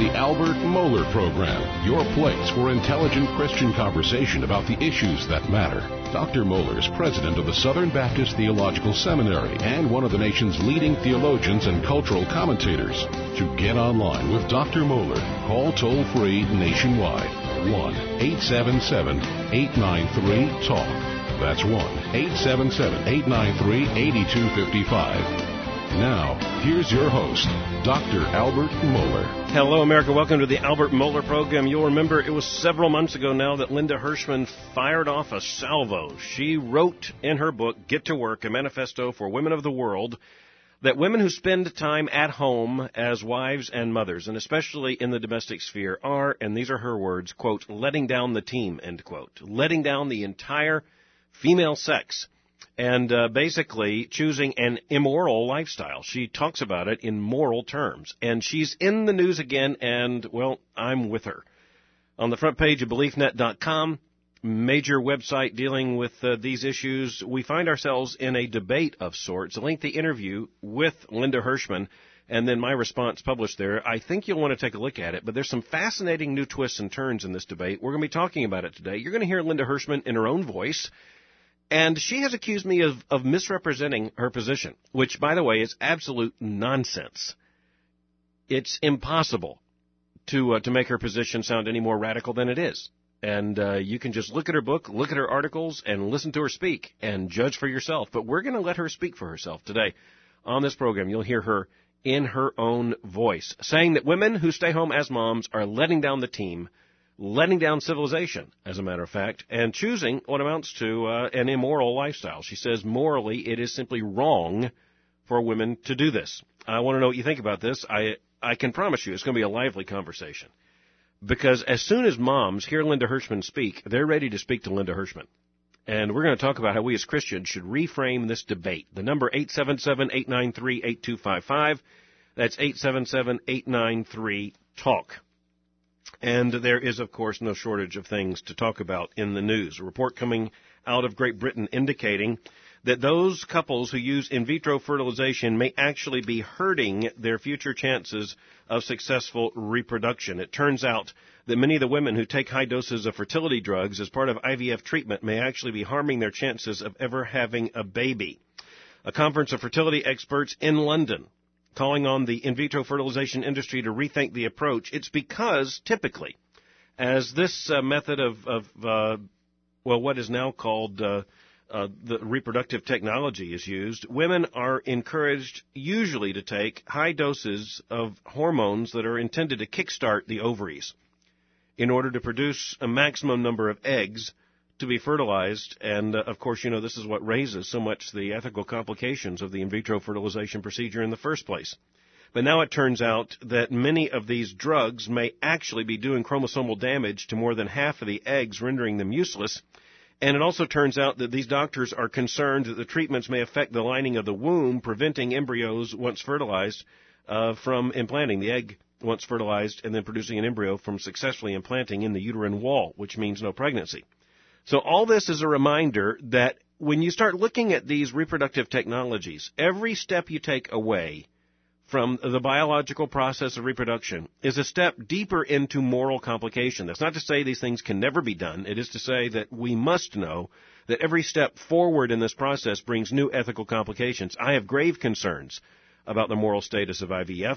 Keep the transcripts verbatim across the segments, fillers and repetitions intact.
the Albert Mohler Program, your place for intelligent Christian conversation about the issues that matter. Doctor Mohler is president of the Southern Baptist Theological Seminary and one of the nation's leading theologians and cultural commentators. To get online with Doctor Mohler, call toll-free nationwide, one eight seven seven, eight nine three, talk. That's one eight seven seven, eight nine three, eight two five five. Now, here's your host, Doctor Albert Mohler. Hello, America. Welcome to the Albert Mohler Program. You'll remember it was several months ago now that Linda Hirschman fired off a salvo. She wrote in her book, Get to Work, a manifesto for women of the world, that women who spend time at home as wives and mothers, and especially in the domestic sphere, are, and these are her words, quote, letting down the team, end quote, letting down the entire female sex. And uh, basically choosing an immoral lifestyle. She talks about it in moral terms. And she's in the news again, and, well, I'm with her. On the front page of belief net dot com, major website dealing with uh, these issues, we find ourselves in a debate of sorts, a lengthy interview with Linda Hirschman, and then my response published there. I think you'll want to take a look at it, but there's some fascinating new twists and turns in this debate. We're going to be talking about it today. You're going to hear Linda Hirschman in her own voice. And she has accused me of, of misrepresenting her position, which, by the way, is absolute nonsense. It's impossible to uh, to make her position sound any more radical than it is. And uh, you can just look at her book, look at her articles, and listen to her speak and judge for yourself. But we're going to let her speak for herself today. On this program, you'll hear her in her own voice, saying that women who stay home as moms are letting down the team, letting down civilization, as a matter of fact, and choosing what amounts to uh, an immoral lifestyle. She says morally it is simply wrong for women to do this. I want to know what you think about this. I I can promise you it's going to be a lively conversation. Because as soon as moms hear Linda Hirschman speak, they're ready to speak to Linda Hirschman. And we're going to talk about how we as Christians should reframe this debate. The number eight seven seven, eight nine three, eight two five five. That's eight seven seven, eight nine three, talk. And there is, of course, no shortage of things to talk about in the news. A report coming out of Great Britain indicating that those couples who use in vitro fertilization may actually be hurting their future chances of successful reproduction. It turns out that many of the women who take high doses of fertility drugs as part of I V F treatment may actually be harming their chances of ever having a baby. A conference of fertility experts in London calling on the in vitro fertilization industry to rethink the approach. It's because, typically, as this uh, method of, of uh, well, what is now called uh, uh, the reproductive technology is used, women are encouraged usually to take high doses of hormones that are intended to kickstart the ovaries in order to produce a maximum number of eggs to be fertilized, and, uh, of course, you know, this is what raises so much the ethical complications of the in vitro fertilization procedure in the first place. But now it turns out that many of these drugs may actually be doing chromosomal damage to more than half of the eggs, rendering them useless. And it also turns out that these doctors are concerned that the treatments may affect the lining of the womb, preventing embryos, once fertilized, uh, from implanting the egg once fertilized and then producing an embryo from successfully implanting in the uterine wall, which means no pregnancy. So all this is a reminder that when you start looking at these reproductive technologies, every step you take away from the biological process of reproduction is a step deeper into moral complication. That's not to say these things can never be done. It is to say that we must know that every step forward in this process brings new ethical complications. I have grave concerns about the moral status of I V F.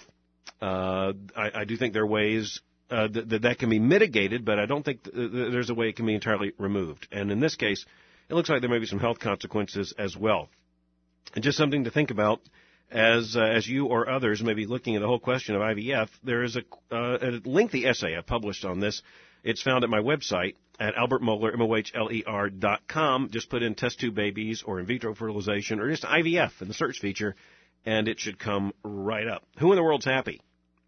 Uh, I, I do think there are ways Uh, that, that that can be mitigated, but I don't think th- th- there's a way it can be entirely removed. And in this case, it looks like there may be some health consequences as well. And just something to think about as uh, as you or others may be looking at the whole question of I V F. There is a, uh, a lengthy essay I published on this. It's found at my website at albert mohler, M O H L E R dot com. Just put in test tube babies or in vitro fertilization or just I V F in the search feature, and it should come right up. Who in the world's happy?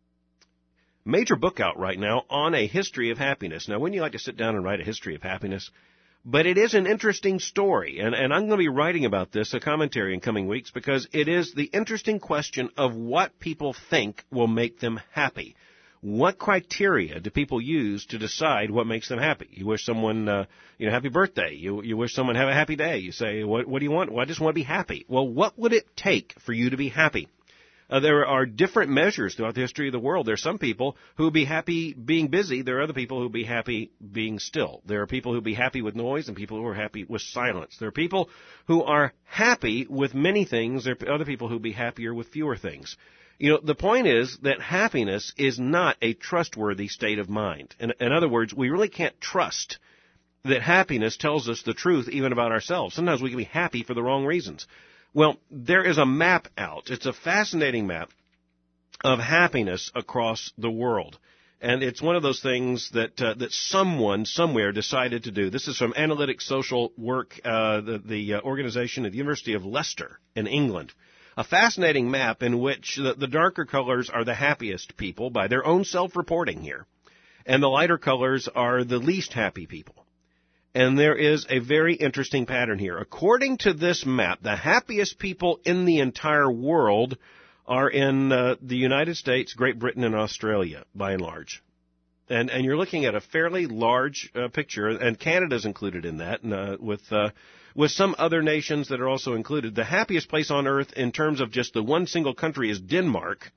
Major book out right now on a history of happiness. Now, wouldn't you like to sit down and write a history of happiness? But it is an interesting story, and, and I'm going to be writing about this, a commentary in coming weeks, because it is the interesting question of what people think will make them happy. What criteria do people use to decide what makes them happy? You wish someone, uh, you know, happy birthday. You you wish someone have a happy day. You say, what, what do you want? Well, I just want to be happy. Well, what would it take for you to be happy? Uh, there are different measures throughout the history of the world. There are some people who will be happy being busy. There are other people who will be happy being still. There are people who will be happy with noise and people who are happy with silence. There are people who are happy with many things. There are other people who will be happier with fewer things. You know, the point is that happiness is not a trustworthy state of mind. In, in other words, we really can't trust that happiness tells us the truth even about ourselves. Sometimes we can be happy for the wrong reasons. Well, there is a map out. It's a fascinating map of happiness across the world. And it's one of those things that uh, that someone somewhere decided to do. This is from Analytic Social Work, uh, the, the uh, organization at the University of Leicester in England. A fascinating map in which the, the darker colors are the happiest people by their own self-reporting here. And the lighter colors are the least happy people. And there is a very interesting pattern here. According to this map, the happiest people in the entire world are in uh, the United States, Great Britain, and Australia, by and large. And and you're looking at a fairly large uh, picture, and Canada's included in that, and, uh, with uh, with some other nations that are also included. The happiest place on earth in terms of just the one single country is Denmark.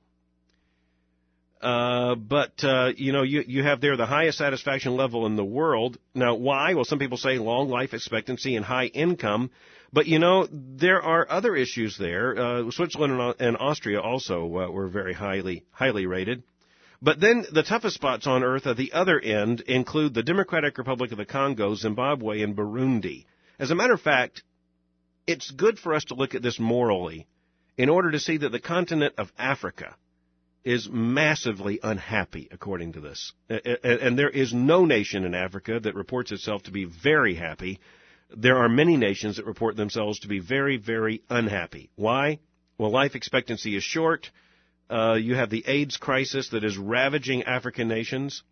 Uh, but, uh, you know, you, you have there the highest satisfaction level in the world. Now, why? Well, some people say long life expectancy and high income. But, you know, there are other issues there. Uh, Switzerland and, and Austria also uh, were very highly, highly rated. But then the toughest spots on earth at the other end include the Democratic Republic of the Congo, Zimbabwe, and Burundi. As a matter of fact, it's good for us to look at this morally in order to see that the continent of Africa is massively unhappy, according to this. And there is no nation in Africa that reports itself to be very happy. There are many nations that report themselves to be very, very unhappy. Why? Well, life expectancy is short. Uh, you have the AIDS crisis that is ravaging African nations.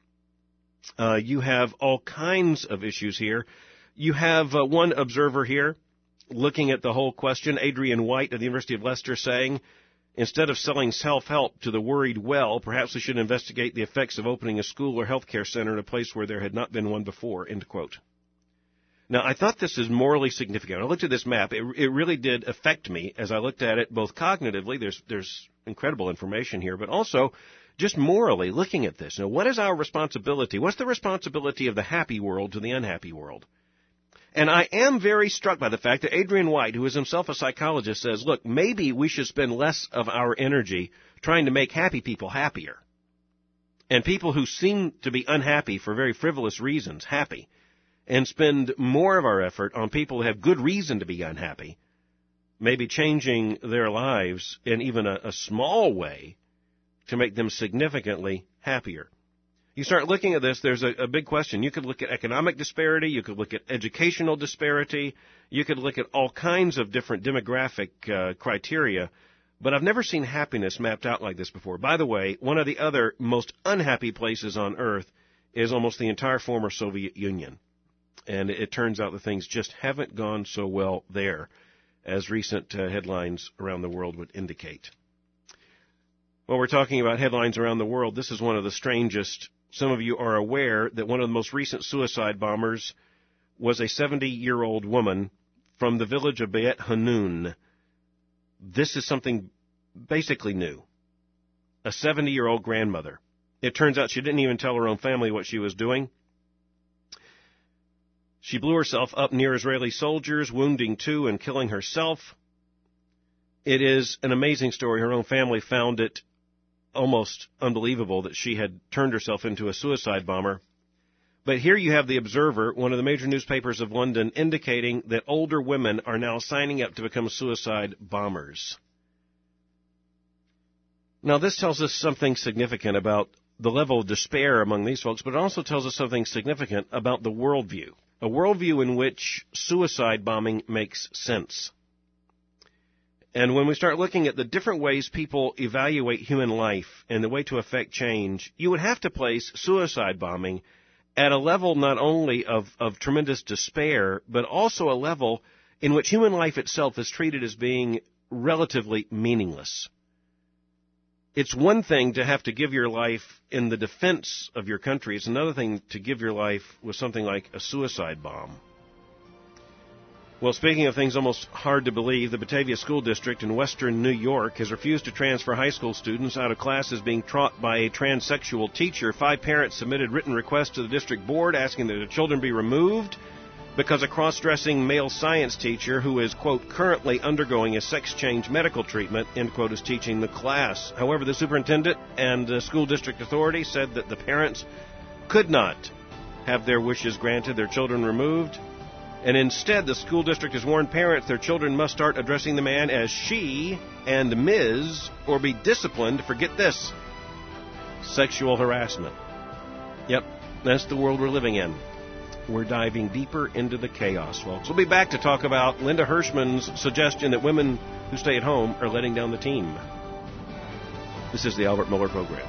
Uh, you have all kinds of issues here. You have uh, one observer here looking at the whole question, Adrian White of the University of Leicester, saying, instead of selling self-help to the worried well, perhaps we should investigate the effects of opening a school or health care center in a place where there had not been one before, end quote. Now, I thought this is morally significant. I looked at this map. It, it really did affect me as I looked at it, both cognitively, there's, there's incredible information here, but also just morally looking at this. Now, what is our responsibility? What's the responsibility of the happy world to the unhappy world? And I am very struck by the fact that Adrian White, who is himself a psychologist, says, look, maybe we should spend less of our energy trying to make happy people happier. And people who seem to be unhappy for very frivolous reasons, happy. And spend more of our effort on people who have good reason to be unhappy, maybe changing their lives in even a, a small way to make them significantly happier. You start looking at this, there's a, a big question. You could look at economic disparity, you could look at educational disparity, you could look at all kinds of different demographic uh, criteria, but I've never seen happiness mapped out like this before. By the way, one of the other most unhappy places on earth is almost the entire former Soviet Union. And it turns out that things just haven't gone so well there, as recent uh, headlines around the world would indicate. Well, we're talking about headlines around the world. This is one of the strangest. Some of you are aware that one of the most recent suicide bombers was a seventy-year-old woman from the village of Beit Hanun. This is something basically new. A seventy-year-old grandmother. It turns out she didn't even tell her own family what she was doing. She blew herself up near Israeli soldiers, wounding two and killing herself. It is an amazing story. Her own family found it almost unbelievable that she had turned herself into a suicide bomber. But here you have the Observer, one of the major newspapers of London, indicating that older women are now signing up to become suicide bombers. Now, this tells us something significant about the level of despair among these folks, but it also tells us something significant about the worldview, a worldview in which suicide bombing makes sense. And when we start looking at the different ways people evaluate human life and the way to affect change, you would have to place suicide bombing at a level not only of, of tremendous despair, but also a level in which human life itself is treated as being relatively meaningless. It's one thing to have to give your life in the defense of your country. It's another thing to give your life with something like a suicide bomb. Well, speaking of things almost hard to believe, the Batavia School District in western New York has refused to transfer high school students out of classes being taught by a transsexual teacher. Five parents submitted written requests to the district board asking that their children be removed because a cross-dressing male science teacher who is, quote, currently undergoing a sex change medical treatment, end quote, is teaching the class. However, the superintendent and the school district authority said that the parents could not have their wishes granted, their children removed. And instead, the school district has warned parents their children must start addressing the man as she and Miz or be disciplined for, get this, sexual harassment. Yep, that's the world we're living in. We're diving deeper into the chaos, folks. We'll be back to talk about Linda Hirschman's suggestion that women who stay at home are letting down the team. This is the Albert Mohler Program.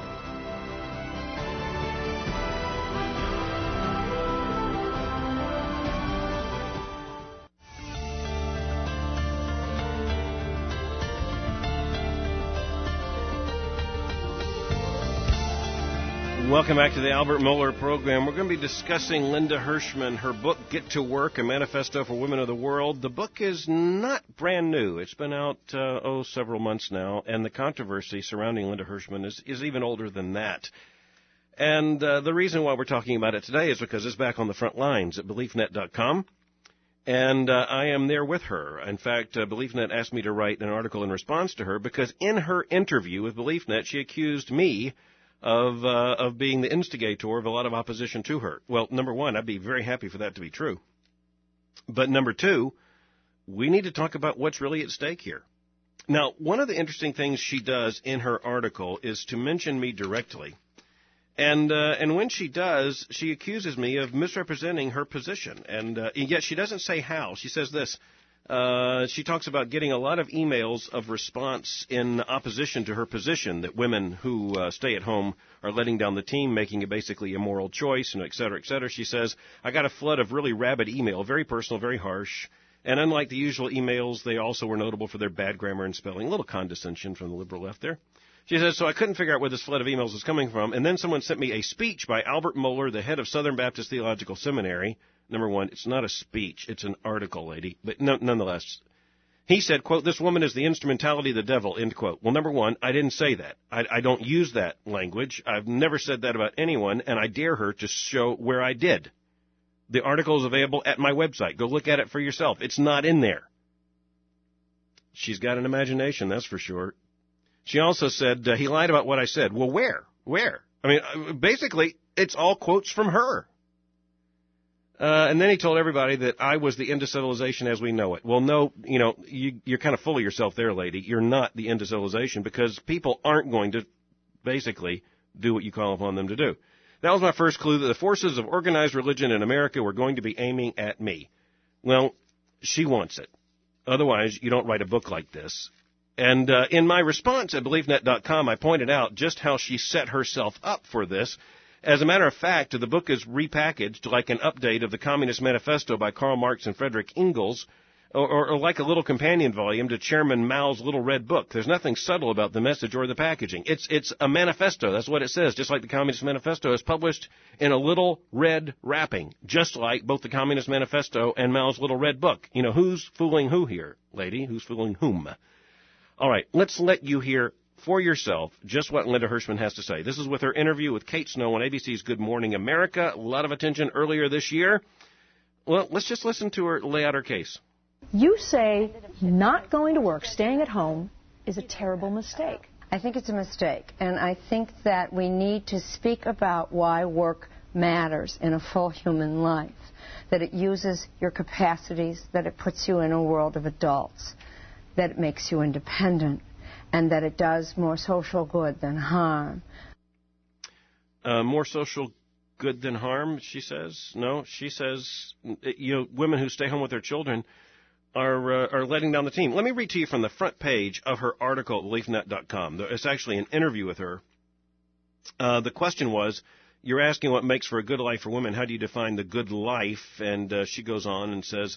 Welcome back to the Albert Mohler Program. We're going to be discussing Linda Hirschman, her book, Get to Work, A Manifesto for Women of the World. The book is not brand new. It's been out, uh, oh, several months now, and the controversy surrounding Linda Hirschman is, is even older than that. And uh, the reason why we're talking about it today is because it's back on the front lines at belief net dot com, and uh, I am there with her. In fact, uh, BeliefNet asked me to write an article in response to her because in her interview with BeliefNet, she accused me of uh, of being the instigator of a lot of opposition to her. Well, number one, I'd be very happy for that to be true. But number two, we need to talk about what's really at stake here. Now, one of the interesting things she does in her article is to mention me directly. And uh, and when she does, she accuses me of misrepresenting her position. And, uh, and yet she doesn't say how. She says this. Uh, she talks about getting a lot of emails of response in opposition to her position that women who uh, stay at home are letting down the team, making it basically a moral choice, and et cetera, et cetera. She says, I got a flood of really rabid email, very personal, very harsh. And unlike the usual emails, they also were notable for their bad grammar and spelling. A little condescension from the liberal left there. She says, so I couldn't figure out where this flood of emails was coming from. And then someone sent me a speech by Albert Mohler, the head of Southern Baptist Theological Seminary. Number one, it's not a speech, it's an article, lady. But no, nonetheless, he said, quote, this woman is the instrumentality of the devil, end quote. Well, number one, I didn't say that. I, I don't use that language. I've never said that about anyone, and I dare her to show where I did. The article is available at my website. Go look at it for yourself. It's not in there. She's got an imagination, that's for sure. She also said, uh, he lied about what I said. Well, where? Where? I mean, basically, it's all quotes from her. Uh, and then he told everybody that I was the end of civilization as we know it. Well, no, you know, you, you're kind of full of yourself there, lady. You're not the end of civilization because people aren't going to basically do what you call upon them to do. That was my first clue that the forces of organized religion in America were going to be aiming at me. Well, she wants it. Otherwise, you don't write a book like this. And uh, in my response at belief net dot com, I pointed out just how she set herself up for this. As a matter of fact, the book is repackaged like an update of the Communist Manifesto by Karl Marx and Frederick Engels, or, or, or like a little companion volume to Chairman Mao's Little Red Book. There's nothing subtle about the message or the packaging. It's it's a manifesto. That's what it says, just like the Communist Manifesto is published in a little red wrapping, just like both the Communist Manifesto and Mao's Little Red Book. You know, who's fooling who here, lady? Who's fooling whom? All right, let's let you hear for yourself just what Linda Hirschman has to say. This is with her interview with Kate Snow on A B C's Good Morning America. A lot of attention earlier this year. Well, let's just listen to her lay out her case. You say not going to work, staying at home, is a terrible mistake. I think it's a mistake, and I think that we need to speak about why work matters in a full human life, that it uses your capacities, that it puts you in a world of adults, that it makes you independent, and that it does more social good than harm. Uh, more social good than harm, she says? No, she says, you know, women who stay home with their children are uh, are letting down the team. Let me read to you from the front page of her article at belief net dot com. It's actually an interview with her. Uh, the question was, you're asking what makes for a good life for women. How do you define the good life? And uh, she goes on and says,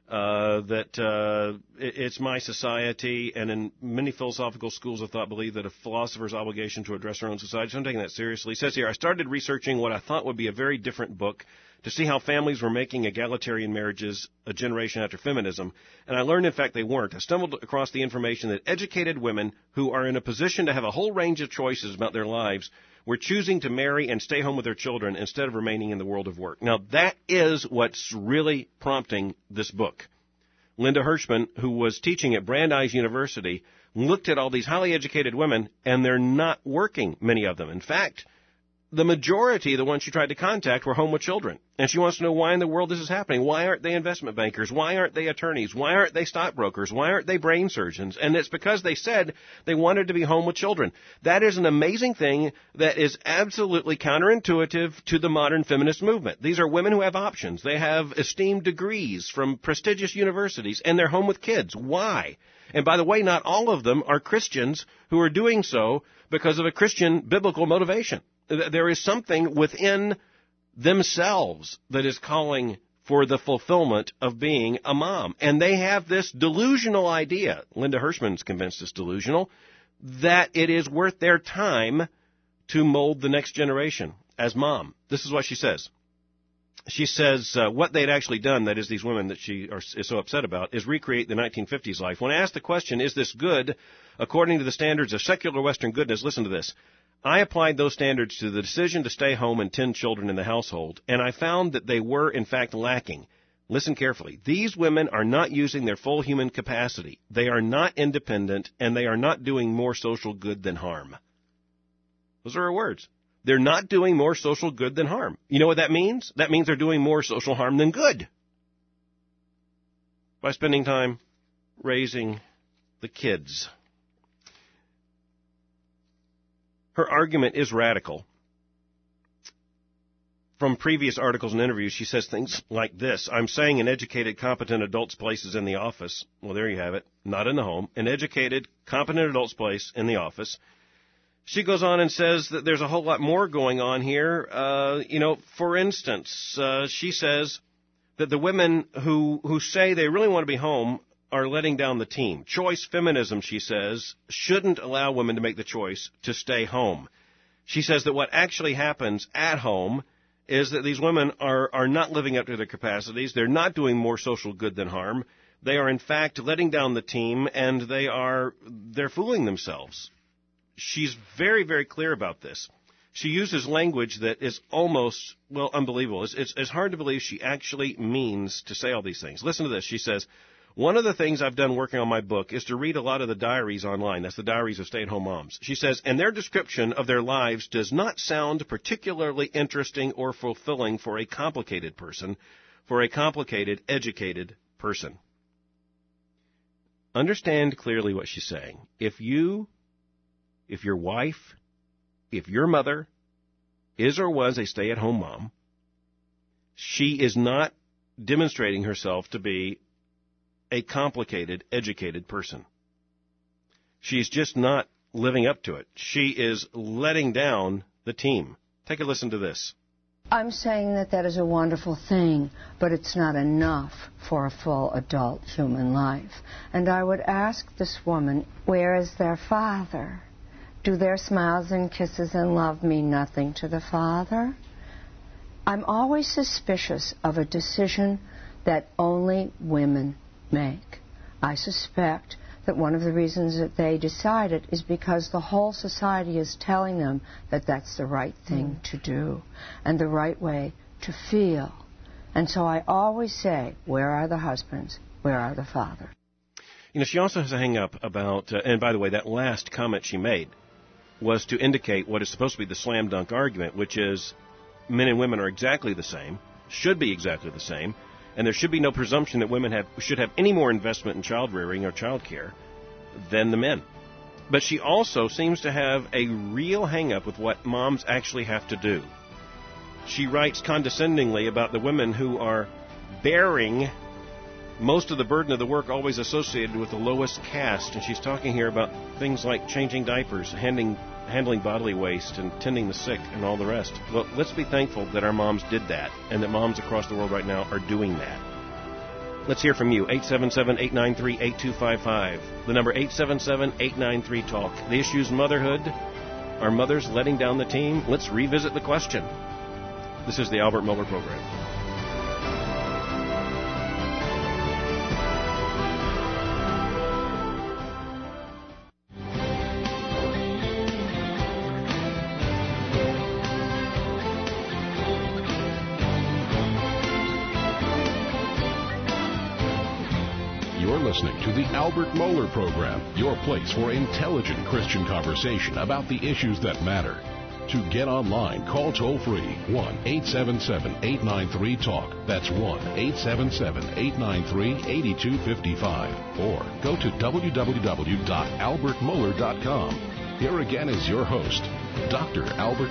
uh, that uh, it, it's my society, and in many philosophical schools of thought believe that a philosopher's obligation to address her own society. So I'm taking that seriously. He says here, I started researching what I thought would be a very different book to see how families were making egalitarian marriages a generation after feminism, and I learned, in fact, they weren't. I stumbled across the information that educated women who are in a position to have a whole range of choices about their lives were choosing to marry and stay home with their children instead of remaining in the world of work. Now, that is what's really prompting this book. Linda Hirschman, who was teaching at Brandeis University, looked at all these highly educated women, and they're not working, many of them. In fact, the majority of the ones she tried to contact were home with children. And she wants to know why in the world this is happening. Why aren't they investment bankers? Why aren't they attorneys? Why aren't they stockbrokers? Why aren't they brain surgeons? And it's because they said they wanted to be home with children. That is an amazing thing that is absolutely counterintuitive to the modern feminist movement. These are women who have options. They have esteemed degrees from prestigious universities, and they're home with kids. Why? And by the way, not all of them are Christians who are doing so because of a Christian biblical motivation. There is something within themselves that is calling for the fulfillment of being a mom. And they have this delusional idea, Linda Hirschman's convinced it's delusional, that it is worth their time to mold the next generation as mom. This is what she says. She says uh, what they'd actually done, that is these women that she are, is so upset about, is recreate the nineteen fifties life. When asked the question, is this good according to the standards of secular Western goodness, listen to this. I applied those standards to the decision to stay home and tend children in the household, and I found that they were, in fact, lacking. Listen carefully. These women are not using their full human capacity. They are not independent, and they are not doing more social good than harm. Those are her words. They're not doing more social good than harm. You know what that means? That means they're doing more social harm than good by spending time raising the kids. Her argument is radical. From previous articles and interviews, she says things like this. I'm saying an educated, competent adult's place is in the office. Well, there you have it. Not in the home. An educated, competent adult's place in the office. She goes on and says that there's a whole lot more going on here. Uh, you know, for instance, uh, she says that the women who, who say they really want to be home are letting down the team. Choice feminism, she says, shouldn't allow women to make the choice to stay home. She says that what actually happens at home is that these women are, are not living up to their capacities. They're not doing more social good than harm. They are, in fact, letting down the team, and they are, they're fooling themselves. She's very, very clear about this. She uses language that is almost, well, unbelievable. It's, it's, it's hard to believe she actually means to say all these things. Listen to this. She says, one of the things I've done working on my book is to read a lot of the diaries online. That's the diaries of stay-at-home moms. She says, and their description of their lives does not sound particularly interesting or fulfilling for a complicated person, for a complicated, educated person. Understand clearly what she's saying. If you, if your wife, if your mother is or was a stay-at-home mom, she is not demonstrating herself to be a complicated, educated person. She's just not living up to it. She is letting down the team. Take a listen to this. I'm saying that that is a wonderful thing, but it's not enough for a full adult human life. And I would ask this woman, where is their father? Do their smiles and kisses and love mean nothing to the father? I'm always suspicious of a decision that only women make. I suspect that one of the reasons that they decided is because the whole society is telling them that that's the right thing mm. to do and the right way to feel. And so I always say, where are the husbands? Where are the fathers? You know, she also has a hang-up about, uh, and by the way, that last comment she made was to indicate what is supposed to be the slam dunk argument, which is men and women are exactly the same, should be exactly the same, and there should be no presumption that women have should have any more investment in child rearing or child care than the men. But she also seems to have a real hang-up with what moms actually have to do. She writes condescendingly about the women who are bearing most of the burden of the work always associated with the lowest caste. And she's talking here about things like changing diapers, handling, handling bodily waste, and tending the sick, and all the rest. Well, let's be thankful that our moms did that, and that moms across the world right now are doing that. Let's hear from you. eight seven seven, eight nine three, eight two five five. The number eight seven seven, eight nine three, talk. The issue's motherhood. Are mothers letting down the team? Let's revisit the question. This is the Albert Mohler Program. Listening to the Albert Mohler Program, your place for intelligent Christian conversation about the issues that matter. To get online, call toll-free one eight seven seven, eight nine three, talk. That's one eight seven seven, eight nine three, eight two five five. Or go to w w w dot albert mohler dot com. Here again is your host, Doctor Albert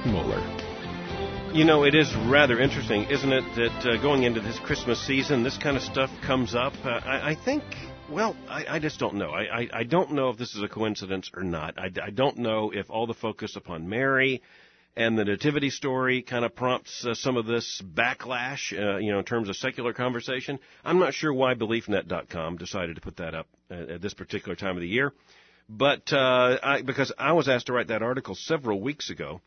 Mohler. You know, it is rather interesting, isn't it, that uh, going into this Christmas season, this kind of stuff comes up. Uh, I, I think... Well, I, I just don't know. I, I, I don't know if this is a coincidence or not. I, I don't know if all the focus upon Mary and the nativity story kind of prompts uh, some of this backlash, uh, you know, in terms of secular conversation. I'm not sure why belief net dot com decided to put that up at, at this particular time of the year. But uh, I, because I was asked to write that article several weeks ago,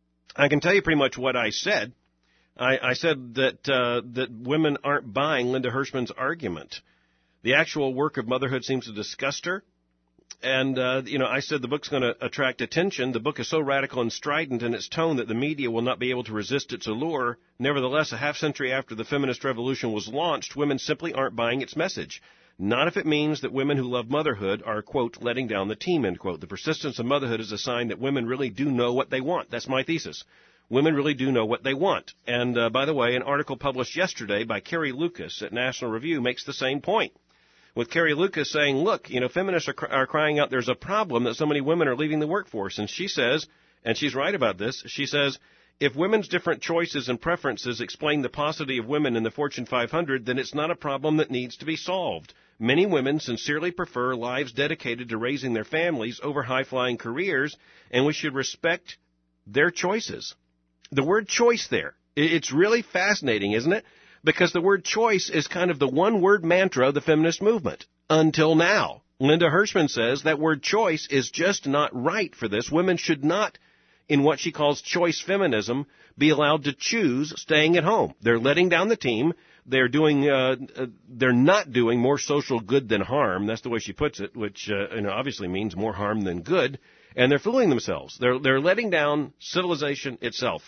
I can tell you pretty much what I said. I, I said that uh, that women aren't buying Linda Hirschman's argument. The actual work of motherhood seems to disgust her. And, uh, you know, I said the book's going to attract attention. The book is so radical and strident in its tone that the media will not be able to resist its allure. Nevertheless, a half century after the feminist revolution was launched, women simply aren't buying its message. Not if it means that women who love motherhood are, quote, letting down the team, end quote. The persistence of motherhood is a sign that women really do know what they want. That's my thesis. Women really do know what they want. And, uh, by the way, an article published yesterday by Carrie Lucas at National Review makes the same point. With Carrie Lucas saying, look, you know, feminists are, cr- are crying out there's a problem that so many women are leaving the workforce. And she says, and she's right about this, she says, if women's different choices and preferences explain the paucity of women in the Fortune five hundred, then it's not a problem that needs to be solved. Many women sincerely prefer lives dedicated to raising their families over high-flying careers, and we should respect their choices. The word choice there, it's really fascinating, isn't it? Because the word choice is kind of the one-word mantra of the feminist movement. Until now. Linda Hirschman says that word choice is just not right for this. Women should not, in what she calls choice feminism, be allowed to choose staying at home. They're letting down the team. They're doing, uh, uh, they're not doing more social good than harm. That's the way she puts it, which, uh, you know, obviously means more harm than good. And they're fooling themselves. They're, they're letting down civilization itself.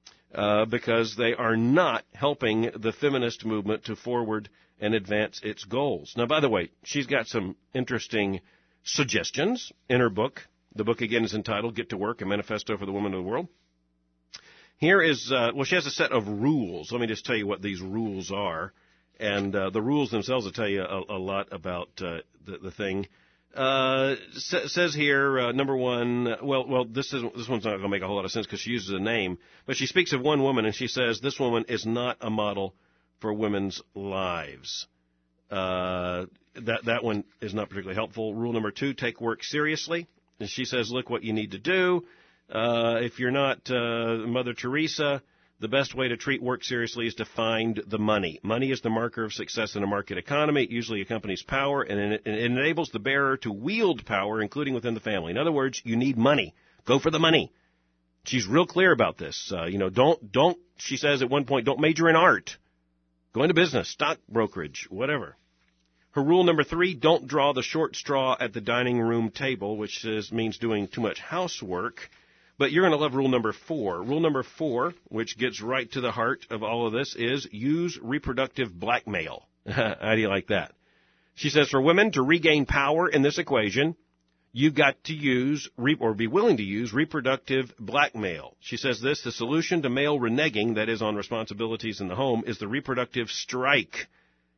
Uh, because they are not helping the feminist movement to forward and advance its goals. Now, by the way, she's got some interesting suggestions in her book. The book, again, is entitled Get to Work, A Manifesto for the Woman of the World. Here is, uh, well, she has a set of rules. Let me just tell you what these rules are. And uh, the rules themselves will tell you a, a lot about uh, the, the thing. Uh, sa- says here, uh, number one, well, well, this is this one's not going to make a whole lot of sense because she uses a name, but she speaks of one woman and she says this woman is not a model for women's lives. Uh, that that one is not particularly helpful. Rule number two: take work seriously. And she says, look what you need to do. Uh, if you're not uh, Mother Teresa, the best way to treat work seriously is to find the money. Money is the marker of success in a market economy. It usually accompanies power, and it enables the bearer to wield power, including within the family. In other words, you need money. Go for the money. She's real clear about this. Uh, you know, don't, don't, she says at one point, don't major in art. Go into business, stock brokerage, whatever. Her rule number three, don't draw the short straw at the dining room table, which is, means doing too much housework. But you're going to love rule number four. Rule number four, which gets right to the heart of all of this, is use reproductive blackmail. How do you like that? She says for women to regain power in this equation, you've got to use or be willing to use reproductive blackmail. She says this, the solution to male reneging, that is on responsibilities in the home, is the reproductive strike.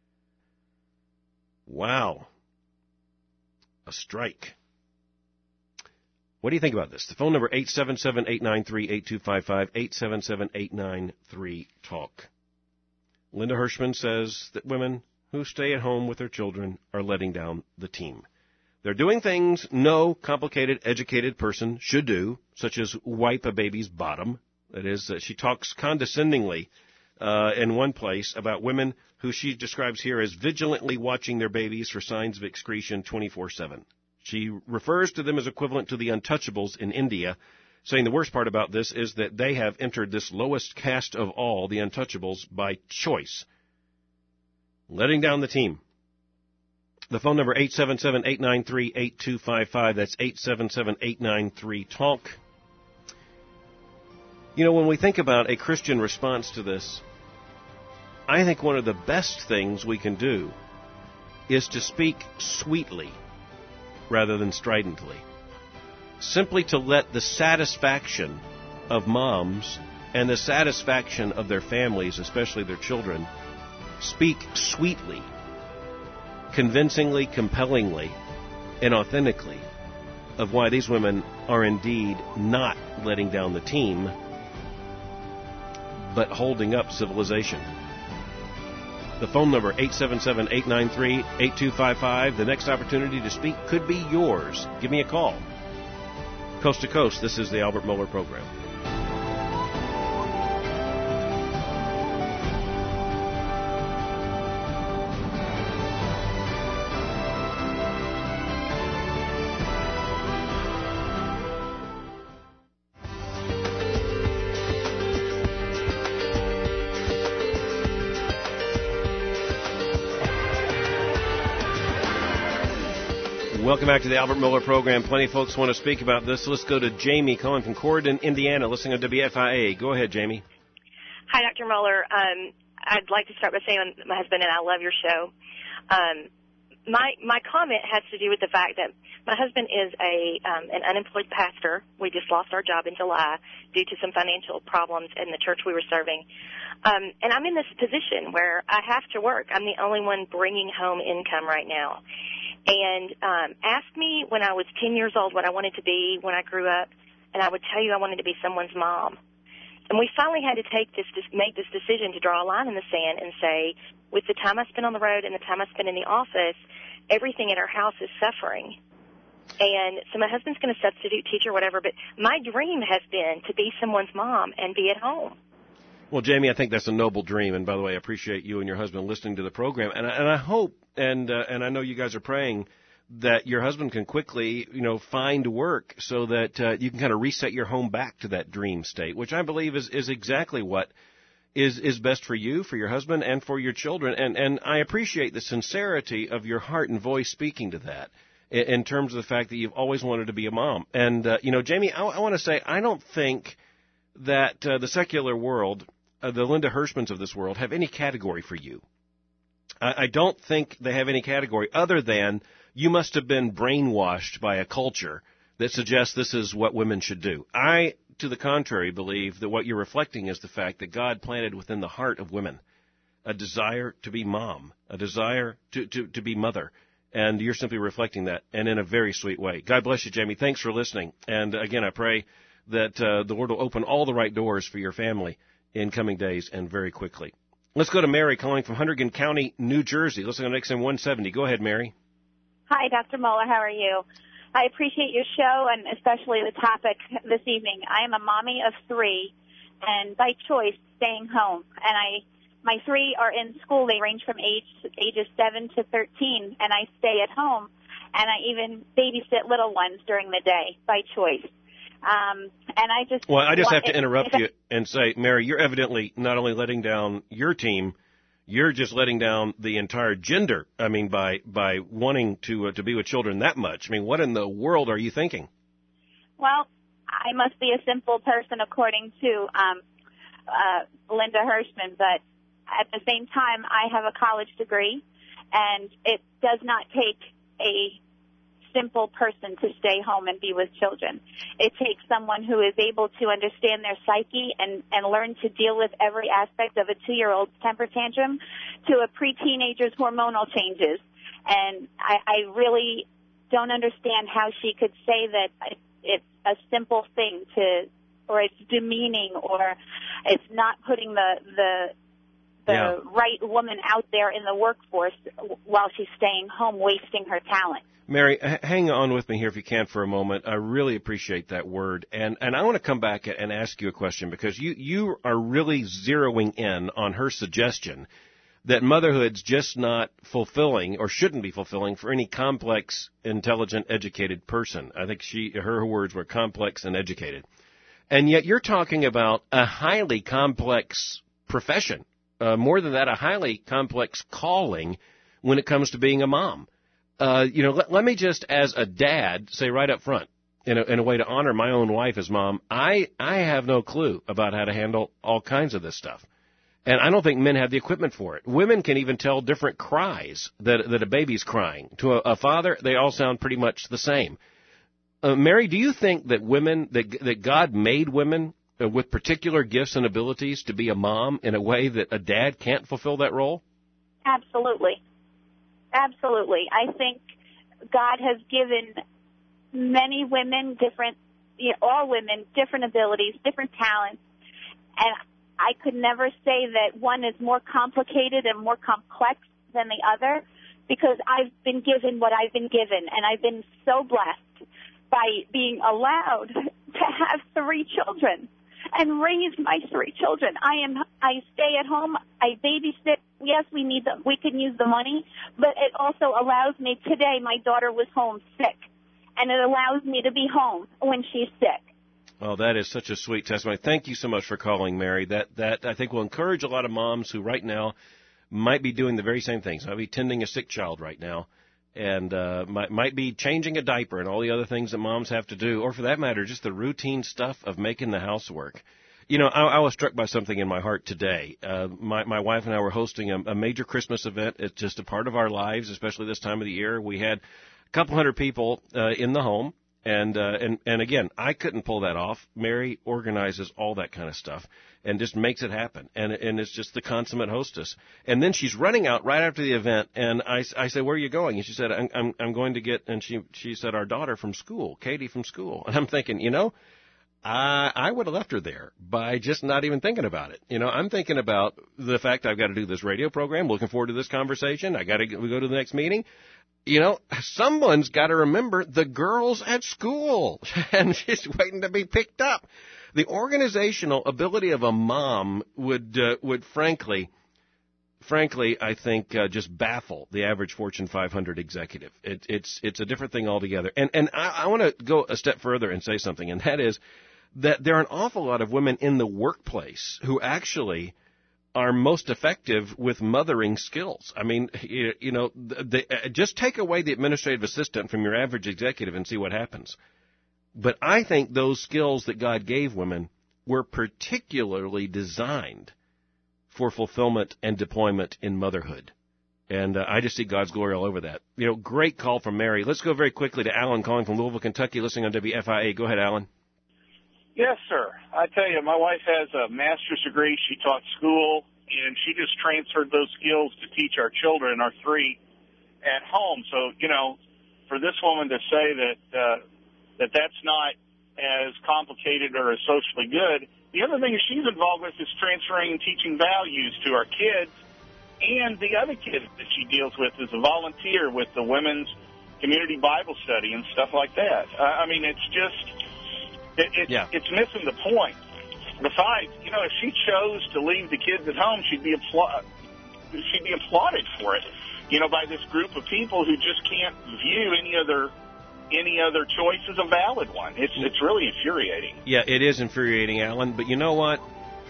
Wow. A strike. What do you think about this? The phone number, eight seven seven, eight nine three, eight two five five, eight seven seven, eight nine three, talk. Linda Hirschman says that women who stay at home with their children are letting down the team. They're doing things no complicated, educated person should do, such as wipe a baby's bottom. That is, uh, she talks condescendingly uh, in one place about women who she describes here as vigilantly watching their babies for signs of excretion twenty-four seven. She refers to them as equivalent to the untouchables in India, saying the worst part about this is that they have entered this lowest caste of all, the untouchables, by choice. Letting down the team. The phone number, eight seven seven, eight nine three, eight two five five. That's eight seven seven, eight nine three, TALK. You know, when we think about a Christian response to this, I think one of the best things we can do is to speak sweetly rather than stridently. Simply to let the satisfaction of moms and the satisfaction of their families, especially their children, speak sweetly, convincingly, compellingly, and authentically of why these women are indeed not letting down the team, but holding up civilization. The phone number, eight seven seven, eight nine three, eight two five five. The next opportunity to speak could be yours. Give me a call. Coast to Coast, this is the Albert Mohler Program. Welcome back to the Albert Mohler Program. Plenty of folks want to speak about this. So let's go to Jamie calling from Corydon, Indiana, listening on W F I A. Go ahead, Jamie. Hi, Doctor Mohler. Um, I'd like to start by saying my husband and I love your show. Um, my my comment has to do with the fact that my husband is a um, an unemployed pastor. We just lost our job in July due to some financial problems in the church we were serving. Um, and I'm in this position where I have to work. I'm the only one bringing home income right now. And um, asked me when I was ten years old what I wanted to be when I grew up, and I would tell you I wanted to be someone's mom. And we finally had to take this, this, make this decision to draw a line in the sand and say, with the time I spend on the road and the time I spend in the office, everything in our house is suffering. And so my husband's going to substitute teacher or whatever, but my dream has been to be someone's mom and be at home. Well, Jamie, I think that's a noble dream. And by the way, I appreciate you and your husband listening to the program. And I, and I hope, and uh, and I know you guys are praying, that your husband can quickly, you know, find work so that uh, you can kind of reset your home back to that dream state, which I believe is, is exactly what is is best for you, for your husband, and for your children. And and I appreciate the sincerity of your heart and voice speaking to that in, in terms of the fact that you've always wanted to be a mom. And, uh, you know, Jamie, I, I want to say I don't think that uh, the secular world, Uh, the Linda Hirschmans of this world, have any category for you. I, I don't think they have any category other than you must have been brainwashed by a culture that suggests this is what women should do. I, to the contrary, believe that what you're reflecting is the fact that God planted within the heart of women a desire to be mom, a desire to, to, to be mother. And you're simply reflecting that, and in a very sweet way. God bless you, Jamie. Thanks for listening. And again, I pray that uh, the Lord will open all the right doors for your family in coming days and very quickly. Let's go to Mary calling from Hunterdon County, New Jersey. Let's go to X M one seventy. Go ahead, Mary. Hi, Doctor Mohler. How are you? I appreciate your show and especially the topic this evening. I am a mommy of three and by choice staying home. And I, my three are in school. They range from age ages seven to thirteen, and I stay at home. And I even babysit little ones during the day by choice. Um, and I just well, I just want, have to interrupt you and say, Mary, you're evidently not only letting down your team, you're just letting down the entire gender. I mean, by by wanting to uh, to be with children that much. I mean, what in the world are you thinking? Well, I must be a simple person according to um, uh, Linda Hirschman, but at the same time, I have a college degree, and it does not take a simple person to stay home and be with children. It takes someone who is able to understand their psyche and, and learn to deal with every aspect of a two-year-old's temper tantrum to a pre-teenager's hormonal changes. And I, I really don't understand how she could say that it's a simple thing to, or it's demeaning, or it's not putting the, the, the Yeah. right woman out there in the workforce while she's staying home wasting her talent. Mary, h- hang on with me here if you can for a moment. I really appreciate that word. And and I want to come back and ask you a question, because you, you are really zeroing in on her suggestion that motherhood's just not fulfilling, or shouldn't be fulfilling, for any complex, intelligent, educated person. I think she her words were complex and educated. And yet you're talking about a highly complex profession, uh, more than that, a highly complex calling when it comes to being a mom. Uh, you know, let, let me just, as a dad, say right up front, in a, in a way to honor my own wife as mom, I, I have no clue about how to handle all kinds of this stuff. And I don't think men have the equipment for it. Women can even tell different cries that, that a baby's crying. To a, a father, they all sound pretty much the same. Uh, Mary, do you think that women, that, that God made women uh, with particular gifts and abilities to be a mom in a way that a dad can't fulfill that role? Absolutely. Absolutely. I think God has given many women different, you know, all women, different abilities, different talents. And I could never say that one is more complicated and more complex than the other, because I've been given what I've been given, and I've been so blessed by being allowed to have three children and raise my three children. I am, I stay at home, I babysit. Yes, we need the, we can use the money, but it also allows me. Today, my daughter was home sick, and it allows me to be home when she's sick. Oh, that is such a sweet testimony. Thank you so much for calling, Mary. That, that I think will encourage a lot of moms who right now might be doing the very same things. Might be tending a sick child right now, and uh, might, might be changing a diaper and all the other things that moms have to do, or for that matter, just the routine stuff of making the housework. You know, I, I was struck by something in my heart today. Uh, my, my wife and I were hosting a, a major Christmas event. It's just a part of our lives, especially this time of the year. We had a couple hundred people uh, in the home. And, uh, and, and again, I couldn't pull that off. Mary organizes all that kind of stuff and just makes it happen. And, and it's just the consummate hostess. And then she's running out right after the event. And I, I said, where are you going? And she said, I'm, I'm, I'm going to get, and she, she said, our daughter from school, Katie from school. And I'm thinking, you know, I, I would have left her there by just not even thinking about it. You know, I'm thinking about the fact I've got to do this radio program, looking forward to this conversation. I got to we go to the next meeting. You know, someone's got to remember the girls at school, and she's waiting to be picked up. The organizational ability of a mom would, uh, would frankly, frankly, I think, uh, just baffle the average Fortune five hundred executive. It, it's, it's a different thing altogether. And, and I, I want to go a step further and say something, and that is that there are an awful lot of women in the workplace who actually are most effective with mothering skills. I mean, you, you know, the, the, just take away the administrative assistant from your average executive and see what happens. But I think those skills that God gave women were particularly designed for fulfillment and deployment in motherhood. And uh, I just see God's glory all over that. You know, great call from Mary. Let's go very quickly to Alan calling from Louisville, Kentucky, listening on W F I A. Go ahead, Alan. Yes, sir. I tell you, my wife has a master's degree. She taught school, and she just transferred those skills to teach our children, our three, at home. So, you know, for this woman to say that uh, that that's not as complicated or as socially good, the other thing she's involved with is transferring teaching values to our kids and the other kids that she deals with as a volunteer with the women's community Bible study and stuff like that. Uh, I mean, it's just... It, it, yeah. It's missing the point. Besides, you know, if she chose to leave the kids at home, she'd be applaud, she'd be applauded for it. You know, by this group of people who just can't view any other any other choice as a valid one. It's it's really infuriating. Yeah, it is infuriating, Alan. But you know what?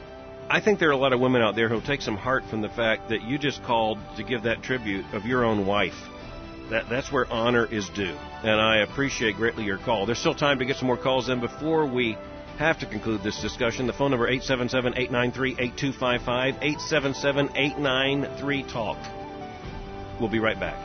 I think there are a lot of women out there who'll take some heart from the fact that you just called to give that tribute of your own wife. That, that's where honor is due, and I appreciate greatly your call. There's still time to get some more calls in before we have to conclude this discussion. The phone number, eight seven seven, eight nine three, eight two five five, eight seven seven, eight nine three, talk. We'll be right back.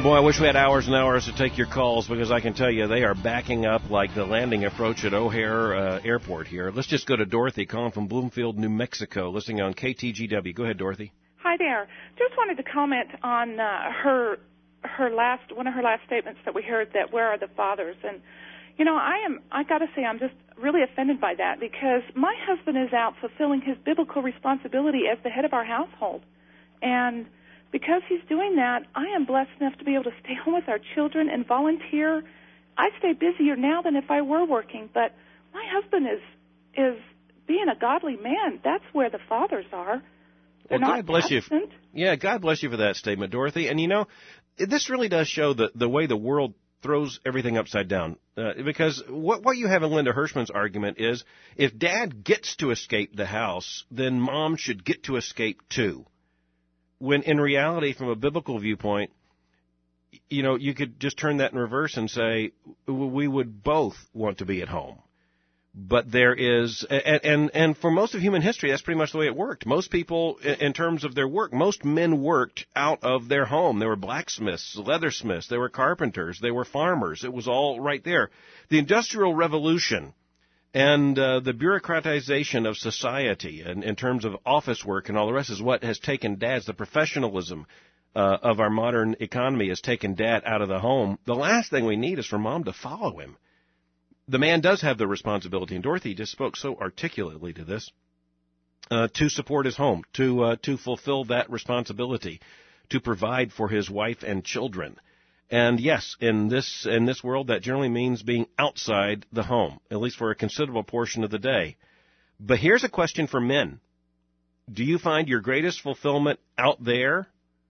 Boy, I wish we had hours and hours to take your calls, because I can tell you they are backing up like the landing approach at O'Hare uh, Airport here. Let's just go to Dorothy calling from Bloomfield, New Mexico, listening on K T G W. Go ahead, Dorothy. Hi there. Just wanted to comment on uh, her her last one of her last statements that we heard, that where are the fathers? And you know, I am I got to say I'm just really offended by that, because my husband is out fulfilling his biblical responsibility as the head of our household, and because he's doing that, I am blessed enough to be able to stay home with our children and volunteer. I stay busier now than if I were working, but my husband is is being a godly man. That's where the fathers are. They're Well, not God bless absent. you. Yeah, God bless you for that statement, Dorothy. And, you know, this really does show the, the way the world throws everything upside down. Uh, because what, what you have in Linda Hirschman's argument is, if Dad gets to escape the house, then Mom should get to escape too. When in reality, from a biblical viewpoint, you know, you could just turn that in reverse and say, we would both want to be at home. But there is, and, and, and for most of human history, that's pretty much the way it worked. Most people, in terms of their work, most men worked out of their home. They were blacksmiths, leathersmiths, they were carpenters, they were farmers. It was all right there. The Industrial Revolution and uh, the bureaucratization of society, and in terms of office work and all the rest, is what has taken dads. The professionalism uh, of our modern economy has taken dad out of the home. The last thing we need is for Mom to follow him. The man does have the responsibility, and Dorothy just spoke so articulately to this, uh, to support his home, to uh, to fulfill that responsibility, to provide for his wife and children. And yes, in this in this world, that generally means being outside the home, at least for a considerable portion of the day. But here's a question for men. Do you find your greatest fulfillment out there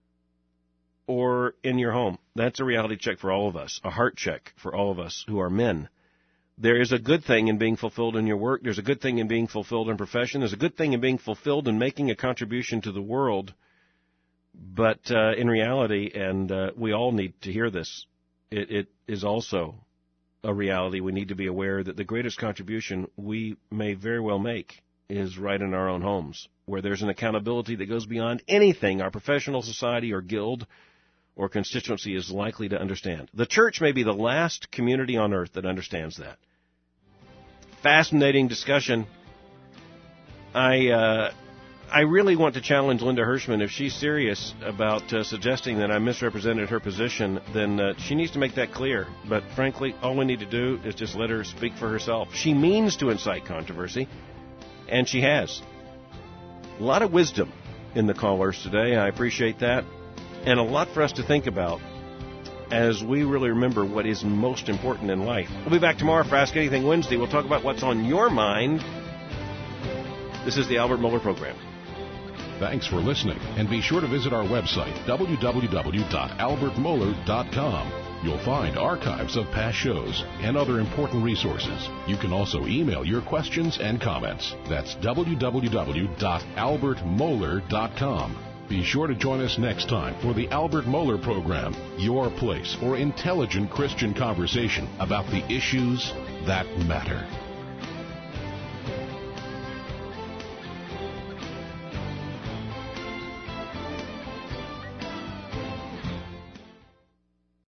or in your home? That's a reality check for all of us, a heart check for all of us who are men. There is a good thing in being fulfilled in your work. There's a good thing in being fulfilled in profession. There's a good thing in being fulfilled in making a contribution to the world. But uh, in reality, and uh, we all need to hear this, it, it is also a reality. We need to be aware that the greatest contribution we may very well make is right in our own homes, where there's an accountability that goes beyond anything our professional society or guild or constituency is likely to understand. The church may be the last community on earth that understands that. Fascinating discussion. I uh, I really want to challenge Linda Hirschman. If she's serious about uh, suggesting that I misrepresented her position, then uh, she needs to make that clear. But frankly, all we need to do is just let her speak for herself. She means to incite controversy, and she has. A lot of wisdom in the callers today. I appreciate that. And a lot for us to think about as we really remember what is most important in life. We'll be back tomorrow for Ask Anything Wednesday. We'll talk about what's on your mind. This is the Albert Mohler Program. Thanks for listening, and be sure to visit our website, w w w dot albert mohler dot com. You'll find archives of past shows and other important resources. You can also email your questions and comments. That's w w w dot albert mohler dot com. Be sure to join us next time for the Albert Mohler Program, your place for intelligent Christian conversation about the issues that matter.